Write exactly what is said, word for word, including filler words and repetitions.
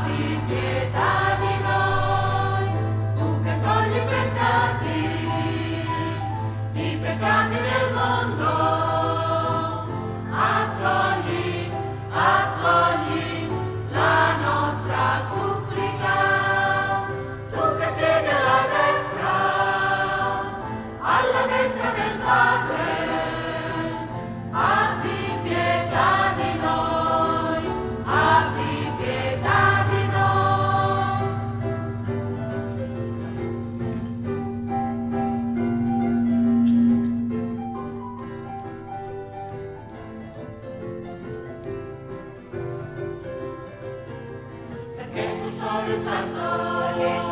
abbi pietà di noi, tu che togli i peccati, i peccati del mondo, accogli, accogli la nostra supplica, tu che siedi alla destra, alla destra del Padre, abbi pietà di noi, abbi pietà di noi. Perché tu solo il santo,